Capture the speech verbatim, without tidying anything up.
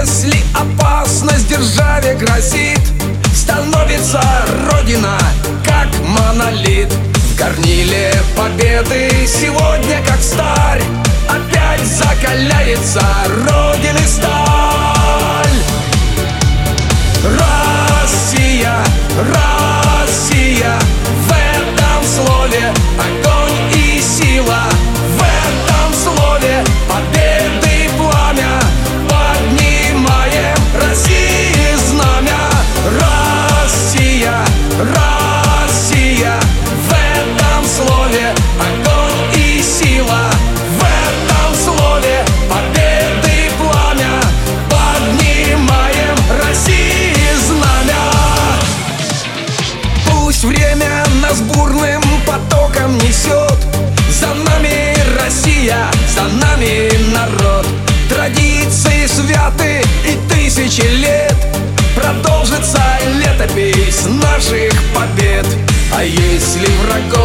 Если опасность державе грозит, становится Родина как монолит. В горниле победы сегодня, как старь, опять закаляется Родины сталь. Россия, Россия, в этом слове огонь и сила, в этом слове победы пламя. Поднимаем России знамя. Россия, Россия, в этом слове огонь и сила, в этом слове победы пламя. Поднимаем России знамя. Пусть время нас бурным потоком несет, за нами Россия, за нами народ. Традиции святы и тысячи лет, продолжится летопись наших побед. А если врагов